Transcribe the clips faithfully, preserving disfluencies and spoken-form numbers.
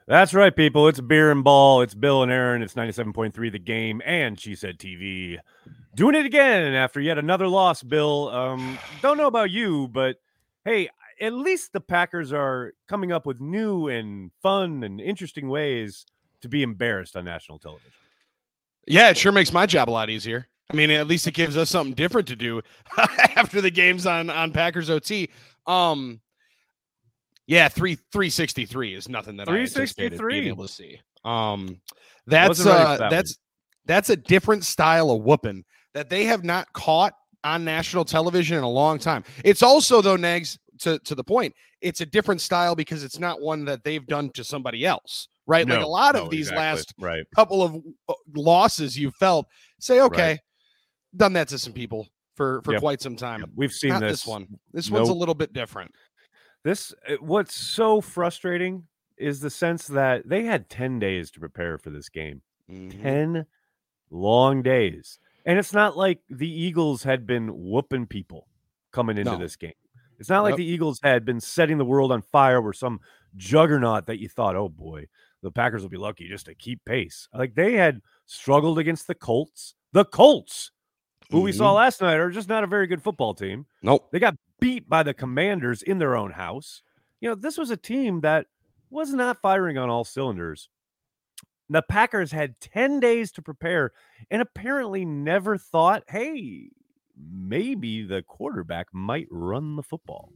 That's right, people. It's Beer and Ball. It's Bill and Aaron. It's ninety-seven point three The Game and She Said T V. Doing it again after yet another loss, Bill. Um, don't know about you, but hey, at least the Packers are coming up with new and fun and interesting ways to be embarrassed on national television. Yeah, it sure makes my job a lot easier. I mean, at least it gives us something different to do after the games on, on Packers O T. Um, yeah, three three sixty three is nothing that I anticipated being able to see. Um, that's uh, that that's one. that's a different style of whooping that they have not caught on national television in a long time. It's also, though, Nags, to to the point, it's a different style because it's not one that they've done to somebody else, right? No, like a lot no, of these exactly. last right. couple of losses you felt, say, okay, right. done that to some people for for yep. quite some time. Yep. We've seen not this. this one. This nope. one's a little bit different. This what's so frustrating is the sense that they had ten days to prepare for this game. Mm-hmm. ten long days. And it's not like the Eagles had been whooping people coming into no. this game. It's not like yep. the Eagles had been setting the world on fire where some juggernaut that you thought, oh boy, the Packers will be lucky just to keep pace. Like they had struggled against the Colts. The Colts, who mm-hmm. we saw last night, are just not a very good football team. Nope. They got beat by the Commanders in their own house. You know, this was a team that was not firing on all cylinders. The Packers had ten days to prepare and apparently never thought, hey, maybe the quarterback might run the football.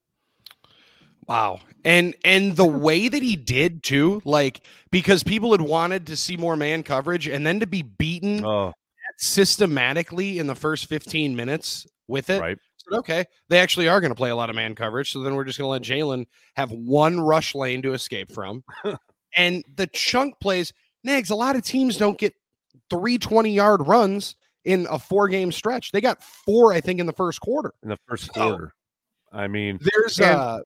Wow. And and the way that he did too, like because people had wanted to see more man coverage and then to be beaten oh. systematically in the first fifteen minutes with it. Right. So, okay, they actually are going to play a lot of man coverage. So then we're just going to let Jalen have one rush lane to escape from. And the chunk plays, Nags, a lot of teams don't get three twenty-yard runs in a four-game stretch. They got four, I think, in the first quarter. In the first quarter. Oh. I mean, there's uh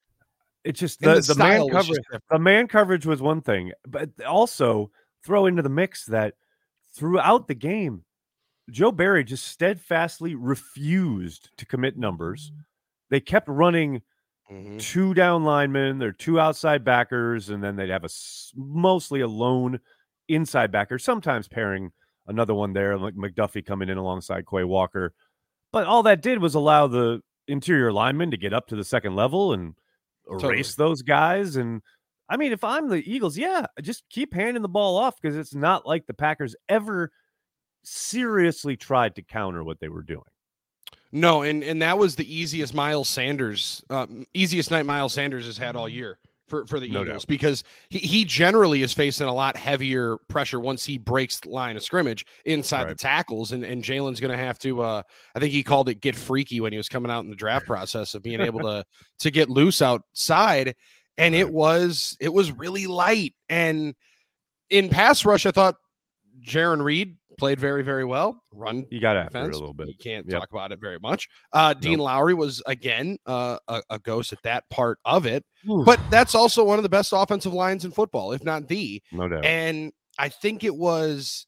it's just the, the, the man coverage. The man coverage was one thing, but also throw into the mix that throughout the game, Joe Barry just steadfastly refused to commit numbers. They kept running mm-hmm. two down linemen, their two outside backers, and then they'd have a mostly a lone inside backer, sometimes pairing another one there, like McDuffie coming in alongside Quay Walker. But all that did was allow the interior linemen to get up to the second level and erase totally. those guys. And I mean, if I'm the Eagles, yeah, just keep handing the ball off because it's not like the Packers ever seriously tried to counter what they were doing. No, and and that was the easiest Miles Sanders, uh, easiest night Miles Sanders has had all year for, for the no Eagles doubt. because he, he generally is facing a lot heavier pressure once he breaks the line of scrimmage inside right. the tackles, and, and Jalen's going to have to, uh, I think he called it get freaky when he was coming out in the draft process of being able to to get loose outside, and right. it was it was really light. And in pass rush, I thought Jaron Reed played very, very well. Run, you got after it a little bit. You can't yep. talk about it very much. Uh, Dean nope. Lowry was again uh, a, a ghost at that part of it, Ooh. but that's also one of the best offensive lines in football, if not the. No doubt. And I think it was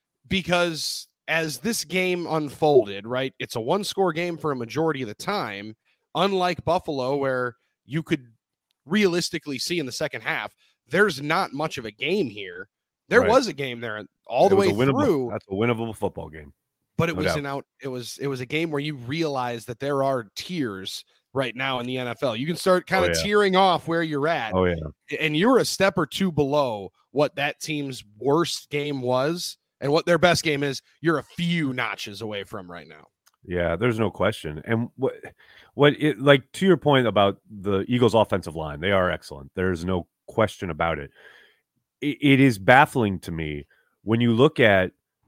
because as this game unfolded, right, it's a one-score game for a majority of the time, unlike Buffalo, where you could realistically see in the second half, there's not much of a game here. There right. was a game there all the way through. That's a winnable football game. But it no was doubt. an out. It was it was a game where you realize that there are tiers right now in the N F L. You can start kind oh, of yeah. tearing off where you're at. Oh yeah. And you're a step or two below what that team's worst game was and what their best game is. You're a few notches away from right now. Yeah, there's no question. And what what it like to your point about the Eagles offensive line, they are excellent. There's no question about it. It is baffling to me when you look at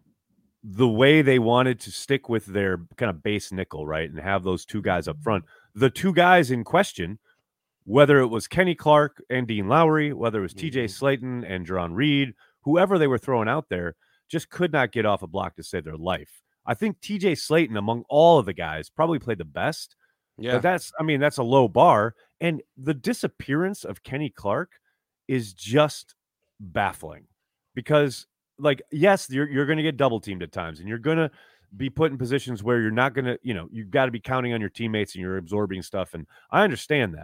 the way they wanted to stick with their kind of base nickel, right, and have those two guys up front. The two guys in question, whether it was Kenny Clark and Dean Lowry, whether it was T J Slayton and Jaron Reed, whoever they were throwing out there, just could not get off a block to save their life. I think T J Slayton, among all of the guys, probably played the best. Yeah, but that's, I mean, that's a low bar. And the disappearance of Kenny Clark is just baffling because, like, yes, you're you're going to get double teamed at times, and you're going to be put in positions where you're not going to, you know, you've got to be counting on your teammates and you're absorbing stuff. And I understand that,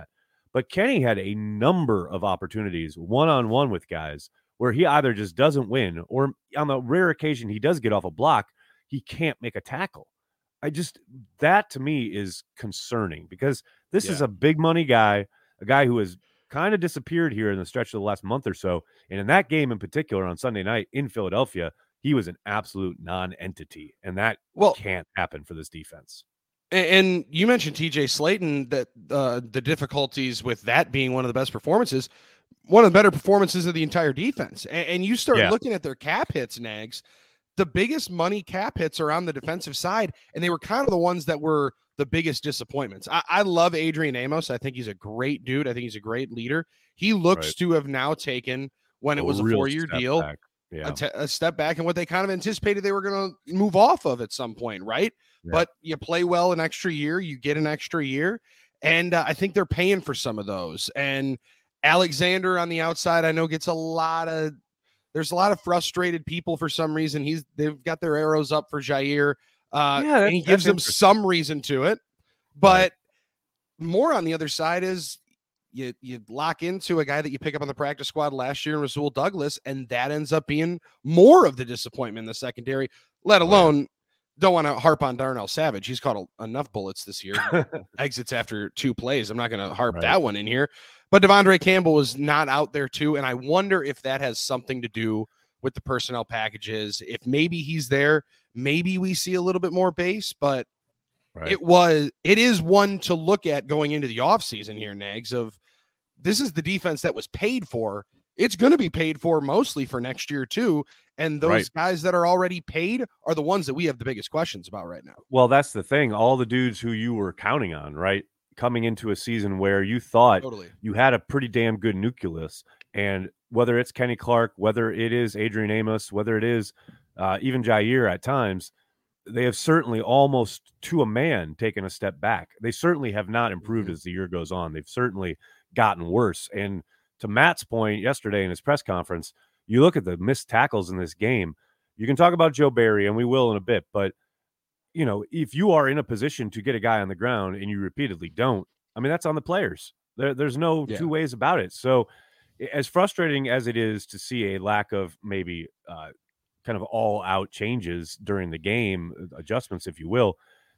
But Kenny had a number of opportunities one-on-one with guys where he either just doesn't win, or on the rare occasion he does get off a block, he can't make a tackle. I just, that to me is concerning, because this yeah. is a big money guy, a guy who has kind of disappeared here in the stretch of the last month or so. And in that game in particular on Sunday night in Philadelphia, he was an absolute non-entity, and that well, can't happen for this defense. And you mentioned T J Slaton, that uh, the difficulties with that being one of the best performances, one of the better performances of the entire defense. And, and you start yeah. looking at their cap hits, Nags, the biggest money cap hits are on the defensive side, and they were kind of the ones that were the biggest disappointments. I, I love Adrian Amos. I think he's a great dude. I think he's a great leader. He looks right. to have now taken, when it was a, a four-year deal, yeah. a, t- a step back, and what they kind of anticipated they were going to move off of at some point, right? Yeah. But you play well an extra year, you get an extra year, and uh, I think they're paying for some of those. And Alexander on the outside, I know gets a lot of there's a lot of frustrated people for some reason. He's they've got their arrows up for Jaire, uh, yeah, and he gives them some reason to it. But right. more on the other side is you you lock into a guy that you pick up on the practice squad last year, Rasul Douglas, and that ends up being more of the disappointment in the secondary. Let alone. Right. Don't want to harp on Darnell Savage. He's caught a, enough bullets this year. Exits after two plays. I'm not going to harp right. that one in here. But Devondre Campbell was not out there too, and I wonder if that has something to do with the personnel packages. If maybe he's there, maybe we see a little bit more base, but right. it was it is one to look at going into the offseason here, Nags, of this is the defense that was paid for. It's going to be paid for mostly for next year too. And those right. guys that are already paid are the ones that we have the biggest questions about right now. Well, that's the thing. All the dudes who you were counting on, right? Coming into a season where you thought totally. you had a pretty damn good nucleus. And whether it's Kenny Clark, whether it is Adrian Amos, whether it is uh, even Jaire at times, they have certainly almost to a man taken a step back. They certainly have not improved mm-hmm. as the year goes on. They've certainly gotten worse. And to Matt's point yesterday in his press conference, you look at the missed tackles in this game. You can talk about Joe Barry, and we will in a bit, but you know, if you are in a position to get a guy on the ground and you repeatedly don't, I mean, that's on the players. There, there's no yeah. two ways about it. So as frustrating as it is to see a lack of maybe uh, kind of all out changes during the game, adjustments, if you will,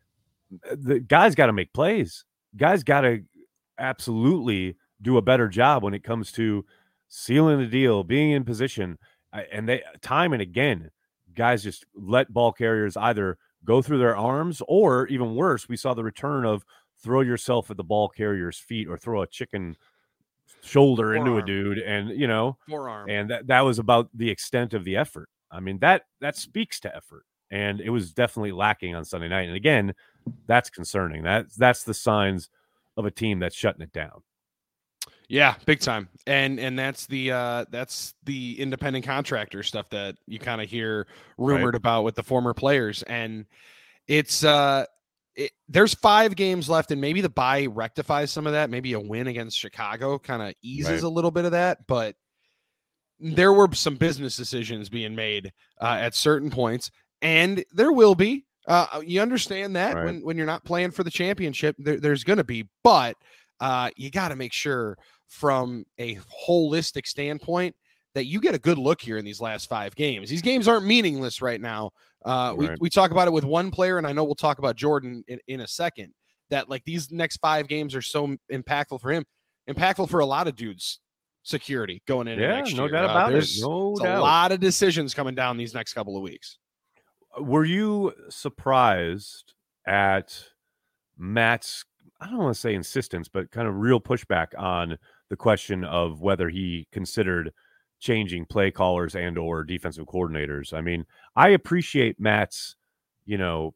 the guys got to make plays. Guys got to absolutely do a better job when it comes to sealing the deal, being in position, and they time and again, guys just let ball carriers either go through their arms, or even worse, we saw the return of throw yourself at the ball carrier's feet or throw a chicken shoulder Forearm. into a dude, and you know, Forearm. and that, that was about the extent of the effort. I mean, that that speaks to effort, and it was definitely lacking on Sunday night. And again, that's concerning. That that's the signs of a team that's shutting it down. Yeah, big time. And and that's the uh, that's the independent contractor stuff that you kind of hear rumored right. about with the former players. And it's uh, it, there's five games left, and maybe the bye rectifies some of that. Maybe a win against Chicago kind of eases right. a little bit of that. But there were some business decisions being made uh, at certain points, and there will be. Uh, you understand that right. when, when you're not playing for the championship, there, there's going to be. But uh, you got to make sure from a holistic standpoint that you get a good look here in these last five games. These games aren't meaningless right now. Uh, right. we, we talk about it with one player, and I know we'll talk about Jordan in, in a second, that like these next five games are so impactful for him, impactful for a lot of dudes' security going into yeah, next no year. Doubt uh, about there's, it. No there's doubt. a lot of decisions coming down these next couple of weeks. Were you surprised at Matt's, I don't want to say insistence, but kind of real pushback on the question of whether he considered changing play callers and or defensive coordinators? I mean, I appreciate Matt's, you know,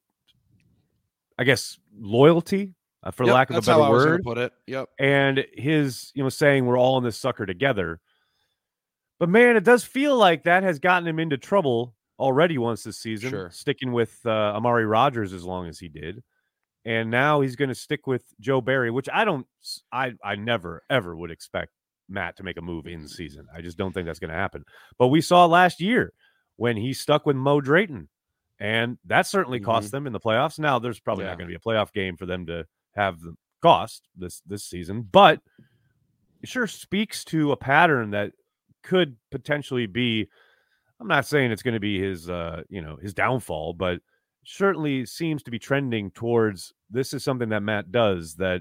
I guess loyalty, uh, for yep, lack of a better how I was word. gonna put it. Yep. And his, you know, saying we're all in this sucker together. But man, it does feel like that has gotten him into trouble already once this season, sure. sticking with uh, Amari Rodgers as long as he did. And now he's going to stick with Joe Barry, which I don't, I, I never, ever would expect Matt to make a move in the season. I just don't think that's going to happen. But we saw last year when he stuck with Mo Drayton, and that certainly mm-hmm. cost them in the playoffs. Now, there's probably yeah. not going to be a playoff game for them to have the cost this, this season, but it sure speaks to a pattern that could potentially be, I'm not saying it's going to be his, uh, you know, his downfall, but certainly seems to be trending towards this is something that Matt does that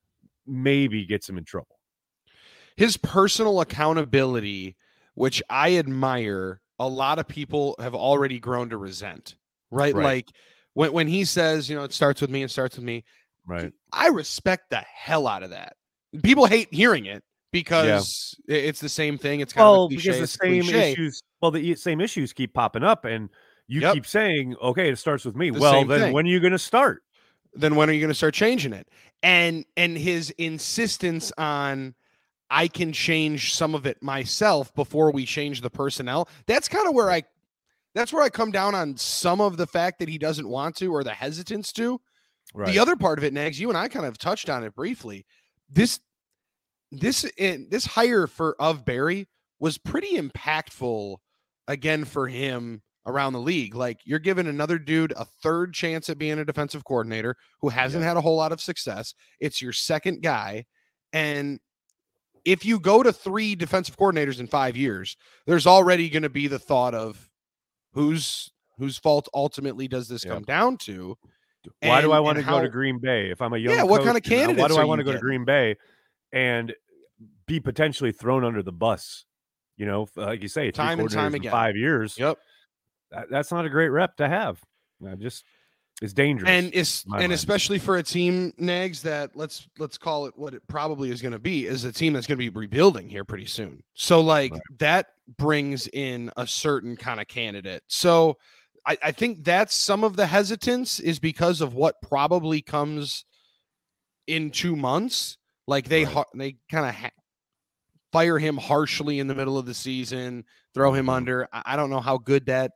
maybe gets him in trouble. His personal accountability, which I admire, a lot of people have already grown to resent, right? right. Like when, when he says, you know, it starts with me, it starts with me. Right. I respect the hell out of that. People hate hearing it because yeah. it's the same thing. It's kind well, of a cliche. Because the same cliche. issues, well, the same issues keep popping up and you yep. keep saying, okay, it starts with me. The well, then thing. when are you going to start? Then when are you going to start changing it? And, and his insistence on, I can change some of it myself before we change the personnel. That's kind of where I, that's where I come down on some of the fact that he doesn't want to, or the hesitance to. Right. The other part of it, Nags, you and I kind of touched on it briefly. This, this, this hire for of Barry was pretty impactful again for him around the league. Like, you're giving another dude a third chance at being a defensive coordinator who hasn't yeah. had a whole lot of success. It's your second guy. And if you go to three defensive coordinators in five years, there's already going to be the thought of whose, whose fault ultimately does this yeah. come down to? Why and, do I want to how, go to Green Bay if I'm a young yeah? What coach, kind of candidates? Why do I want to go getting? to Green Bay and be potentially thrown under the bus? You know, like you say, time and time again, five years. Yep, that, that's not a great rep to have. I just it's dangerous, and it's and mind. especially for a team, Nags, that let's let's call it what it probably is going to be, is a team that's going to be rebuilding here pretty soon. So like right. that brings in a certain kind of candidate. So. I, I think that's some of the hesitance is because of what probably comes in two months. Like they right. they kind of ha- fire him harshly in the middle of the season, throw him mm-hmm. under. I, I don't know how good that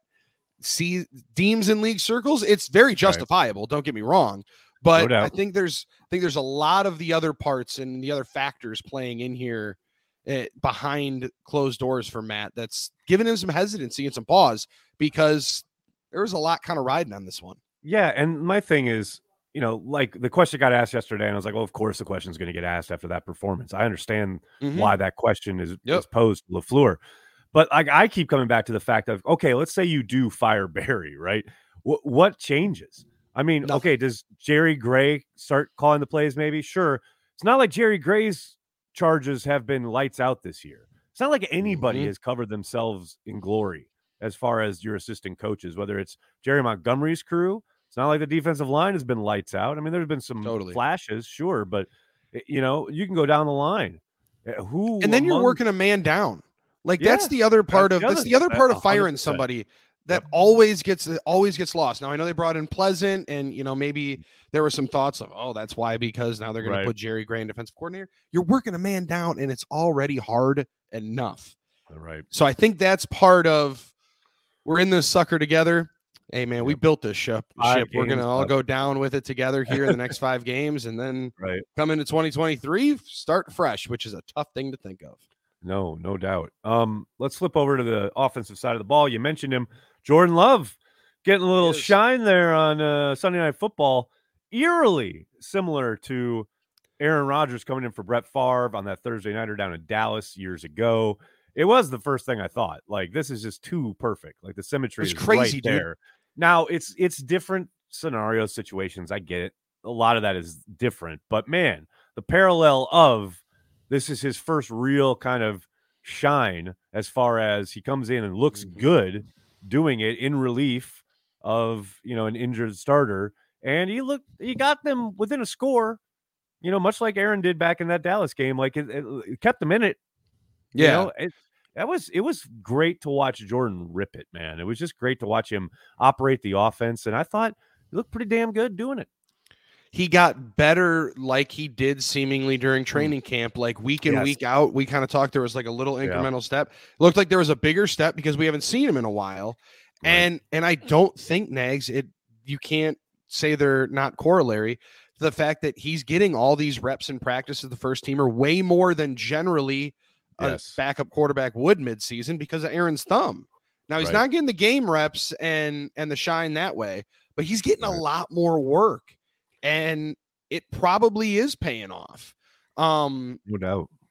see deems in league circles. It's very justifiable. Right. Don't get me wrong, but no I think there's I think there's a lot of the other parts and the other factors playing in here uh, behind closed doors for Matt that's giving him some hesitancy and some pause because. There was a lot kind of riding on this one. Yeah. And my thing is, you know, like the question got asked yesterday, and I was like, well, of course the question is going to get asked after that performance. I understand mm-hmm. why that question is, yep. is posed to LaFleur. But like, I keep coming back to the fact of, okay, let's say you do fire Barry, right? W- what changes? I mean, Nothing. okay, does Jerry Gray start calling the plays maybe? Sure. It's not like Jerry Gray's charges have been lights out this year. It's not like anybody mm-hmm. has covered themselves in glory. As far as your assistant coaches, whether it's Jerry Montgomery's crew, it's not like the defensive line has been lights out. I mean, there's been some totally. flashes, sure, but you know, you can go down the line. Who and then among... you're working a man down. Like yeah, that's the other part that's of the other, that's the other part of firing one hundred percent. Somebody that yep. always gets always gets lost. Now I know they brought in Pleasant, and you know maybe there were some thoughts of oh that's why because now they're going right. to put Jerry Gray in defensive coordinator. You're working a man down, and it's already hard enough. All right. So I think that's part of. We're in this sucker together. Hey, man, we built this ship. ship. We're going to all go down with it together here in the next five games, and then right. come into twenty twenty-three, start fresh, which is a tough thing to think of. No, no doubt. Um, let's flip over to the offensive side of the ball. You mentioned him. Jordan Love getting a little shine there on uh, Sunday Night Football. Eerily similar to Aaron Rodgers coming in for Brett Favre on that Thursday nighter down in Dallas years ago. It was the first thing I thought. Like, this is just too perfect. Like, the symmetry it's is crazy, right dude. there. Now, it's it's different scenario situations. I get it. A lot of that is different. But, man, the parallel of this is his first real kind of shine as far as he comes in and looks mm-hmm. good doing it in relief of, you know, an injured starter. And he looked, he got them within a score, you know, much like Aaron did back in that Dallas game. Like, it, it, it kept them in it. Yeah. You know, it, That was it was great to watch Jordan rip it, man. It was just great to watch him operate the offense, and I thought he looked pretty damn good doing it. He got better like he did seemingly during training camp, like week in, yes. week out. We kind of talked, there was like a little incremental yeah. step. It looked like there was a bigger step because we haven't seen him in a while. Right. And and I don't think, Nags, it you can't say they're not corollary to the fact that he's getting all these reps in practice as the first teamer, way more than generally yes. a backup quarterback would midseason because of Aaron's thumb. Now he's right. not getting the game reps and and the shine that way, but he's getting right. a lot more work, and it probably is paying off. Um, no doubt.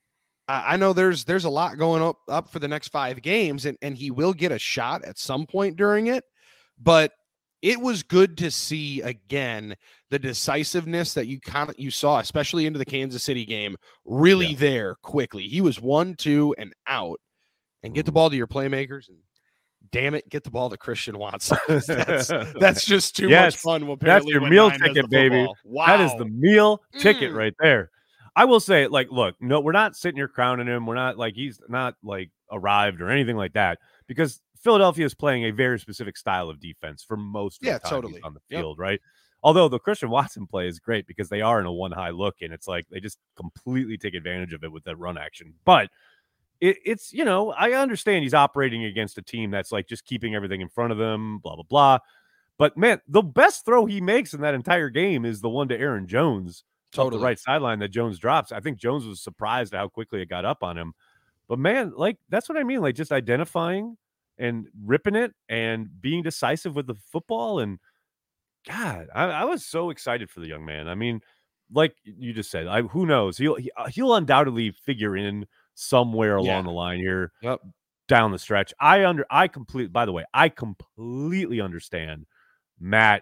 I know there's there's a lot going up up for the next five games, and, and he will get a shot at some point during it. But it was good to see again the decisiveness that you kind of you saw, especially into the Kansas City game, really yeah. there quickly. He was one, two, and out, and get the ball to your playmakers, and damn it, get the ball to Christian Watson. that's that's just too yes, much fun. Apparently, that's your meal ticket, baby. Wow. That is the meal mm. ticket right there. I will say, like, look, no, we're not sitting here crowning him. We're not like he's not like arrived or anything like that, because Philadelphia is playing a very specific style of defense for most of yeah, the time totally. he's on the field, yep. right? Although the Christian Watson play is great because they are in a one high look, and it's like they just completely take advantage of it with that run action. But it, it's, you know, I understand he's operating against a team that's like just keeping everything in front of them, blah, blah, blah. But, man, the best throw he makes in that entire game is the one to Aaron Jones. Totally. Up the right sideline that Jones drops. I think Jones was surprised at how quickly it got up on him. But, man, like, that's what I mean. Like, just identifying and ripping it and being decisive with the football. And, God, I, I was so excited for the young man. I mean, like you just said, I, who knows? He'll he, he'll undoubtedly figure in somewhere along yeah. the line here yep. down the stretch. I under I completely, by the way, I completely understand Matt,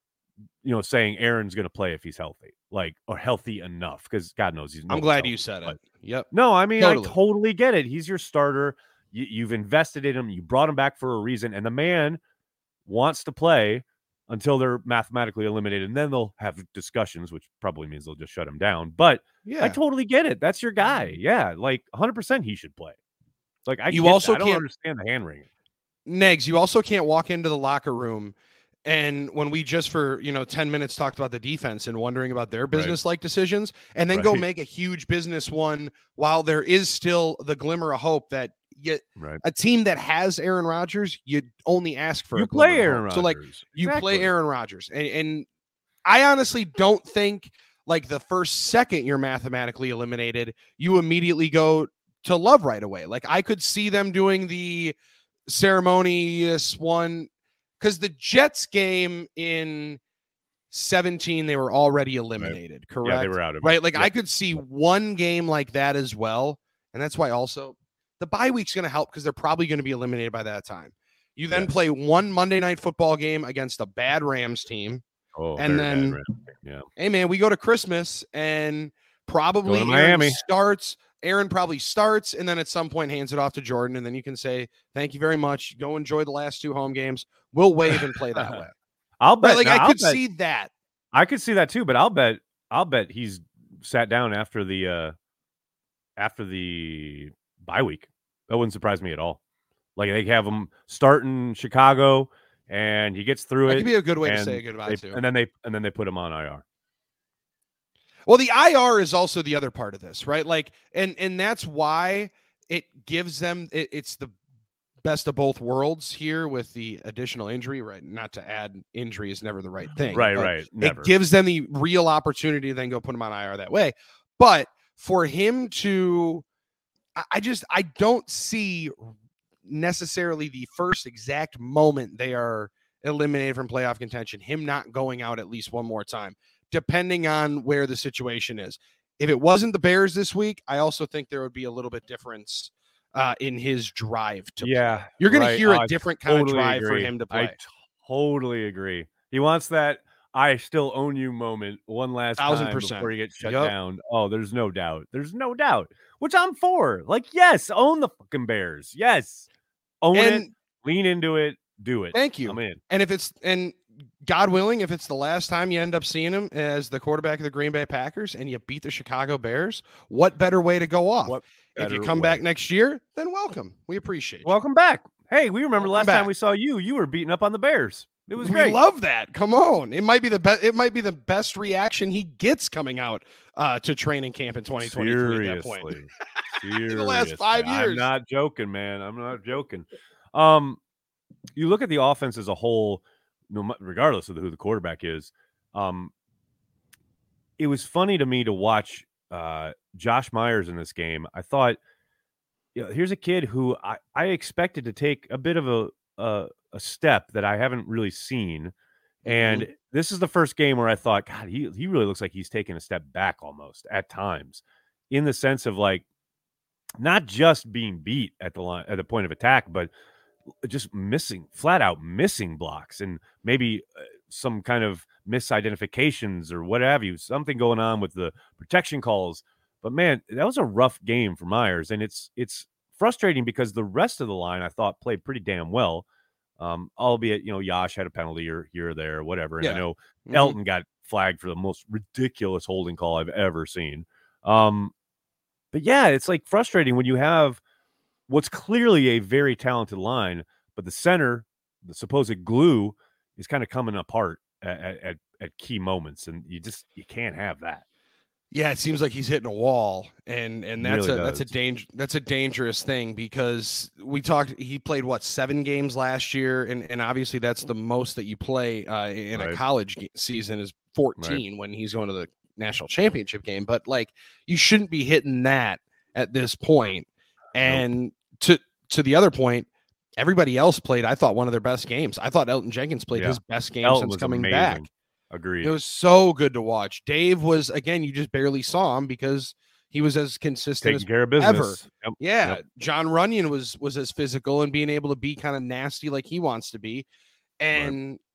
you know, saying Aaron's going to play if he's healthy. Like, or healthy enough, because God knows he's. I'm glad healthy, you said it. Yep. No, I mean totally. I totally get it. He's your starter. You, you've invested in him. You brought him back for a reason, and the man wants to play until they're mathematically eliminated, and then they'll have discussions, which probably means they'll just shut him down. But yeah, I totally get it. That's your guy. Yeah, like one hundred percent he should play. Like I, you also that. I can't don't understand the hand wringing. Negs, you also can't walk into the locker room. And when we just for, you know, ten minutes talked about the defense and wondering about their business-like right. decisions, and then right. go make a huge business one while there is still the glimmer of hope that you, right. a team that has Aaron Rodgers, you only ask for you a play Aaron Rodgers. So, like, you exactly. play Aaron Rodgers. And, and I honestly don't think, like, the first second you're mathematically eliminated, you immediately go to Love right away. Like, I could see them doing the ceremonious one, because the Jets game in seventeen, they were already eliminated, right. correct? Yeah, they were out of it. Right? Like, yeah. I could see one game like that as well. And that's why also the bye week's going to help, because they're probably going to be eliminated by that time. You then yes. play one Monday Night Football game against a bad Rams team. Oh, and then, yeah. hey, man, we go to Christmas, and probably Aaron Miami. starts. Aaron probably starts, and then at some point hands it off to Jordan, and then you can say, thank you very much. Go enjoy the last two home games. We'll wave and play that way. I'll bet. Right? Like, no, I I'll could bet, see that. I could see that too, but I'll bet I'll bet he's sat down after the uh, after the bye week. That wouldn't surprise me at all. Like, they have him start in Chicago, and he gets through that it. Could be a good way to say goodbye they, to. And then they and then they put him on I R. Well, the I R is also the other part of this, right? Like, and and that's why it gives them it, it's the best of both worlds here with the additional injury, right? Not to add injury is never the right thing. Right, right. Never. It gives them the real opportunity to then go put him on I R that way. But for him to, I just, I don't see necessarily the first exact moment they are eliminated from playoff contention, him not going out at least one more time, depending on where the situation is. If it wasn't the Bears this week, I also think there would be a little bit difference Uh, in his drive to yeah, play. You're going right. to hear oh, a different kind totally of drive agree. for him to play. I totally agree. He wants that I still own you moment one last Thousand time percent. before he gets shut yep. down. Oh, there's no doubt. There's no doubt. Which I'm for. Like, yes, own the fucking Bears. Yes. Own and it. Lean into it. Do it. Thank you. I'm in. And if it's and God willing, if it's the last time you end up seeing him as the quarterback of the Green Bay Packers and you beat the Chicago Bears, what better way to go off? What if you come way. back next year, then welcome. We appreciate you. Welcome back. Hey, we remember welcome last back. time we saw you, you were beating up on the Bears. It was we great. love that. Come on. It might be the best. It might be the best reaction he gets coming out uh, to training camp in twenty twenty-three. At that point. Seriously. In the last five years. I'm not joking, man. I'm not joking. Um, you look at the offense as a whole, no, regardless of who the quarterback is. Um, it was funny to me to watch uh, Josh Myers in this game. I thought, you know, here's a kid who I, I expected to take a bit of a, a a step that I haven't really seen. And mm-hmm. this is the first game where I thought, God, he, he really looks like he's taking a step back almost at times, in the sense of like, not just being beat at the line at the point of attack, but just missing, flat out missing blocks, and maybe uh, some kind of misidentifications or what have you, something going on with the protection calls. But man, that was a rough game for Myers, and it's it's frustrating because the rest of the line I thought played pretty damn well. Um, albeit, you know, Yash had a penalty or here or there, or whatever. And yeah. I know mm-hmm. Elton got flagged for the most ridiculous holding call I've ever seen. Um, but yeah, it's like frustrating when you have what's clearly a very talented line, but the center, the supposed glue, is kind of coming apart at, at, at key moments. And you just, you can't have that. Yeah, it seems like he's hitting a wall, and and that's really a does. that's a danger that's a dangerous thing, because we talked. He played what seven games last year, and and obviously that's the most that you play uh, in right. a college season is fourteen right. when he's going to the national championship game. But like, you shouldn't be hitting that at this point. And nope. to to the other point, everybody else played, I thought, one of their best games. I thought Elton Jenkins played yeah. his best game Elton since coming amazing. back. Agreed. It was so good to watch. Dave was, again, you just barely saw him because he was as consistent Taking as care of business. ever. Yep. Yeah. Yep. John Runyon was was as physical and being able to be kind of nasty like he wants to be. And right.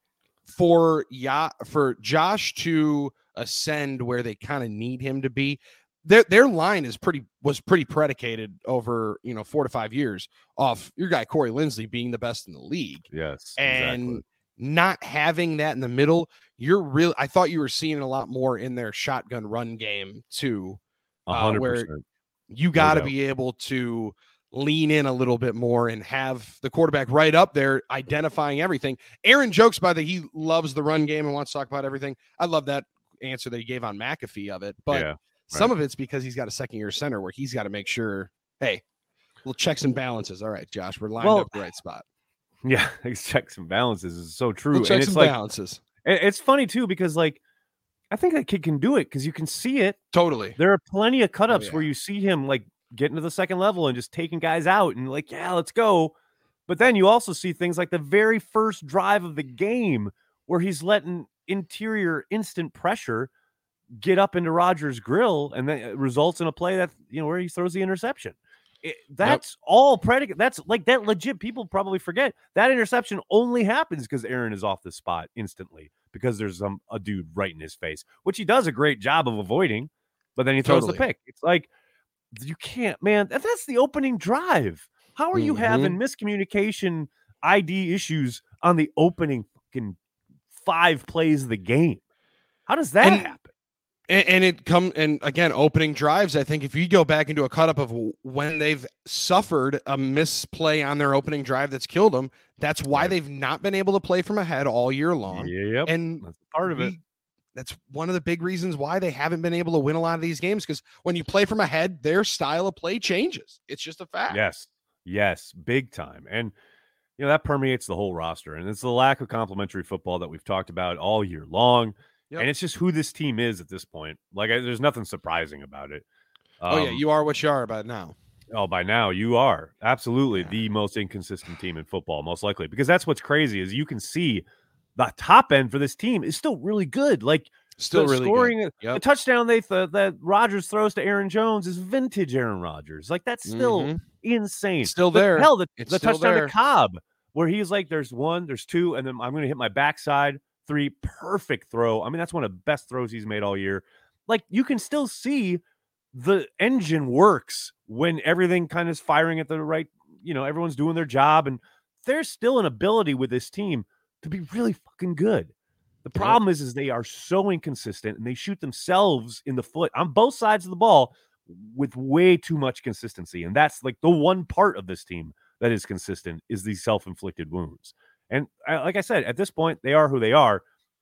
for yeah, for Josh to ascend where they kind of need him to be, their their line is pretty was pretty predicated over, you know, four to five years off your guy Corey Linsley being the best in the league. Yes. And exactly. not having that in the middle, you're real. I thought you were seeing a lot more in their shotgun run game too, uh, where you got to no be able to lean in a little bit more and have the quarterback right up there identifying everything. Aaron jokes by that he loves the run game and wants to talk about everything. I love that answer that he gave on McAfee of it, but yeah, right. some of it's because he's got a second year center where he's got to make sure, hey, little checks and balances. All right, Josh, we're lined well, up the right spot. Yeah, checks and balances is so true. Checks and it's and like, balances. It's funny too, because like, I think that kid can do it because you can see it. Totally. There are plenty of cut ups oh, yeah. where you see him like getting to the second level and just taking guys out and like, yeah, let's go. But then you also see things like the very first drive of the game where he's letting interior instant pressure get up into Rodgers' grill, and then it results in a play that, you know, where he throws the interception. It, that's yep. all predicate. That's like that legit. People probably forget that interception only happens because Aaron is off the spot instantly because there's some a dude right in his face, which he does a great job of avoiding. But then he throws totally. the pick. It's like you can't, man. That's the opening drive. How are you mm-hmm. having miscommunication I D issues on the opening fucking five plays of the game? How does that and, happen? And, and it come and again, opening drives. I think if you go back into a cut up of when they've suffered a misplay on their opening drive that's killed them, that's why right. they've not been able to play from ahead all year long. Yep. And that's part of we, it. That's one of the big reasons why they haven't been able to win a lot of these games, because when you play from ahead, their style of play changes. It's just a fact. Yes. Yes. Big time. And you know, that permeates the whole roster. And it's the lack of complementary football that we've talked about all year long. Yep. And it's just who this team is at this point. Like, I, there's nothing surprising about it. Um, oh, yeah. You are what you are about now. Oh, by now, you are absolutely yeah. the most inconsistent team in football, most likely. Because that's what's crazy is you can see the top end for this team is still really good. Like, still really scoring good. Yep. the touchdown they th- that Rodgers throws to Aaron Jones is vintage Aaron Rodgers. Like, that's still mm-hmm. insane. Still but there. Hell, the, it's the still touchdown there. to Cobb, where he's like, there's one, there's two, and then I'm going to hit my backside. Three, perfect throw. I mean, that's one of the best throws he's made all year. Like, you can still see the engine works when everything kind of is firing at the right, you know, everyone's doing their job, and there's still an ability with this team to be really fucking good. The problem yep. is, is they are so inconsistent and they shoot themselves in the foot on both sides of the ball with way too much consistency. And that's like the one part of this team that is consistent is these self-inflicted wounds. And like I said, at this point, they are who they are.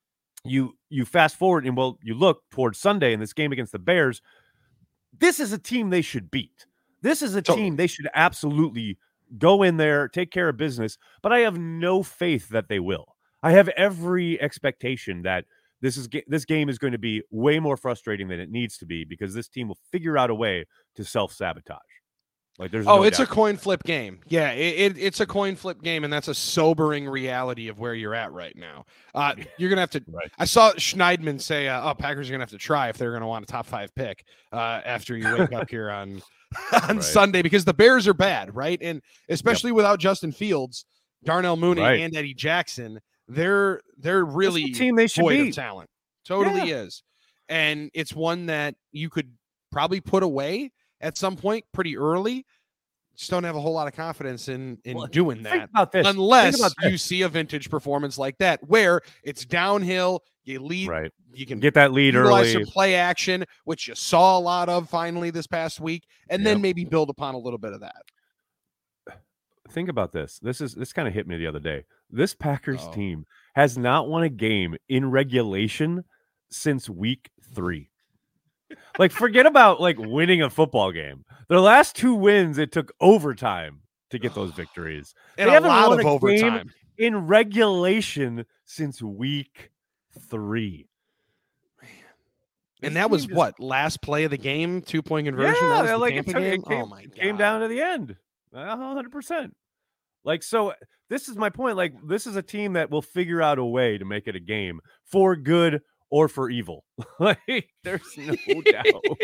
You you fast forward and, well, you look towards Sunday in this game against the Bears. This is a team they should beat. This is a totally. team they should absolutely go in there, take care of business. But I have no faith that they will. I have every expectation that this is this game is going to be way more frustrating than it needs to be because this team will figure out a way to self-sabotage. Like there's oh, no it's doubt. a coin flip game. Yeah, it, it, it's a coin flip game, and that's a sobering reality of where you're at right now. Uh, you're gonna have to. Right. I saw Schneidman say, uh, "Oh, Packers are gonna have to try if they're gonna want a top five pick uh, after you wake up here on on right. Sunday because the Bears are bad, right? And especially yep. without Justin Fields, Darnell Mooney, right. and Eddie Jackson, they're they're really the team they should void be. of talent. Totally yeah. is. And it's one that you could probably put away at some point pretty early. Just don't have a whole lot of confidence in in well, doing that about this. unless about you this. see a vintage performance like that where it's downhill. You lead, right? You can get that lead utilize early. Some play action, which you saw a lot of finally this past week, and yep. then maybe build upon a little bit of that. Think about this. This is this kind of hit me the other day. This Packers oh. team has not won a game in regulation since week three. Like, forget about like winning a football game. Their last two wins, it took overtime to get those victories. And they a lot of a overtime in regulation since week three. Man. And that was just, what last play of the game, two point conversion. Yeah, that was the like Tampa it, took, game? it came, oh my god, came down to the end, one hundred percent. Like, so this is my point. Like, this is a team that will figure out a way to make it a game for good or for evil. Like, there's no doubt.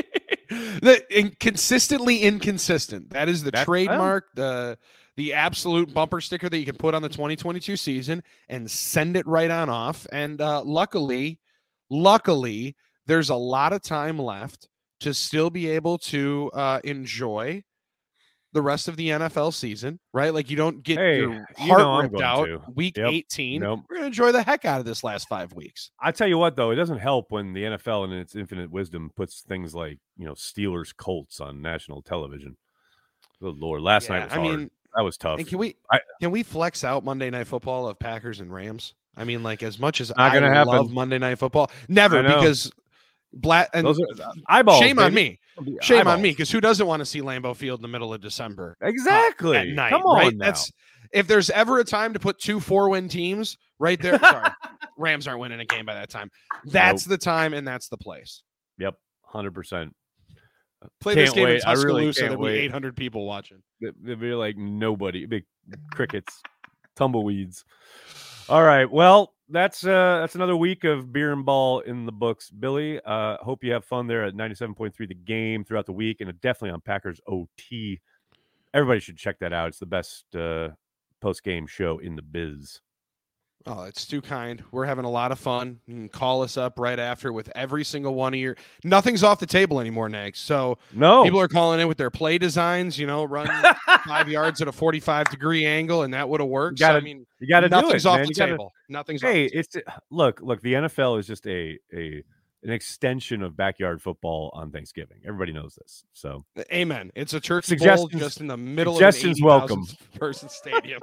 The in, consistently inconsistent. That is the That's trademark, the the absolute bumper sticker that you can put on the twenty twenty-two season and send it right on off. And uh, luckily, luckily, there's a lot of time left to still be able to uh, enjoy the rest of the N F L season, right? Like you don't get hey, your heart you know ripped out to. week yep. eighteen. Nope. We're going to enjoy the heck out of this last five weeks. I tell you what, though, it doesn't help when the N F L in its infinite wisdom puts things like, you know, Steelers Colts on national television. Good Lord, last yeah, night was I hard. mean, that was tough. And can we I, can we flex out Monday Night Football of Packers and Rams? I mean, like as much as not gonna I happen. love Monday Night Football, never because Black and those are eyeballs. Shame baby. on me. Shame eyeballs. on me because who doesn't want to see Lambeau Field in the middle of December? Exactly. Uh, at night, Come on right? now. That's if there's ever a time to put two four-win teams right there. Sorry, Rams aren't winning a game by that time. That's nope. the time, and that's the place. Yep, one hundred percent. Play can't this game wait. in Tuscaloosa. Really There'll be wait. eight hundred people watching. There'll be like nobody. Big crickets, tumbleweeds. All right. Well, that's uh, that's another week of beer and ball in the books, Billy. Uh, hope you have fun there at ninety-seven point three The Game throughout the week, and definitely on Packers O T. Everybody should check that out. It's the best uh, post-game show in the biz. Oh, it's too kind. We're having a lot of fun. You can call us up right after with every single one of your. Nothing's off the table anymore, Nags. So no, people are calling in with their play designs. You know, run five yards at a forty-five degree angle, and that would have worked. You gotta, so, I mean, you got to do it. Nothing's off man. the you gotta, table. Nothing's. Hey, off the it's look, look. The N F L is just a a an extension of backyard football on Thanksgiving. Everybody knows this. So, amen. It's a turkey bowl just in the middle of an eighty welcome person stadium.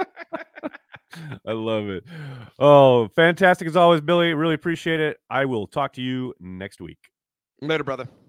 I love it. Oh, fantastic as always, Billy. Really appreciate it. I will talk to you next week. Later, brother.